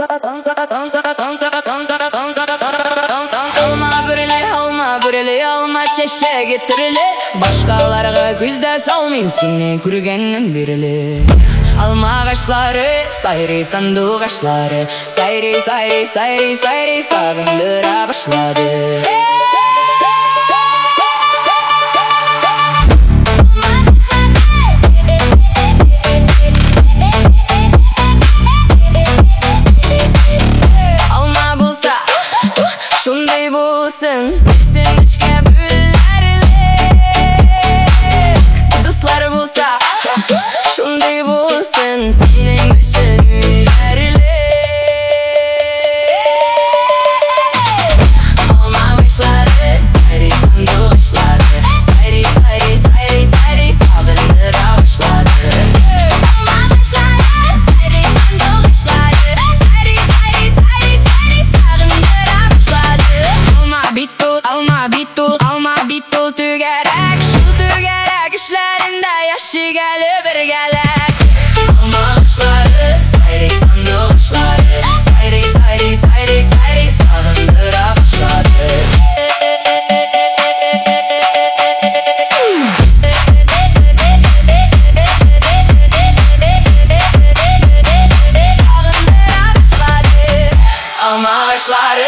Alma büreli alma çeşe getirili. Başkalarga güzde salmayım seni kürgenim birili. Alma ağaçları, sayri sandık ağaçları, sayri sayri sayri sayri sağındıra başladı. Alma bulsa, şunday bulsun, sen üçge bulsa, şunday bulsun, senin başın üllerle. Alma başları, sayri sandık başları, sayri sayri sayri sayri savundıra başladı. Alma başları, sayri sandık başları, sayri sayri sayri sayri savundıra başladı. Alma bitul, alma bitul tügerek, şu tügerek işlerinde yaşı gelir bir gelek. Alma ağaçları, sayri sandık ağaçları, sayri sayri sayri sayri savundıra başladı. Alma ağaçları,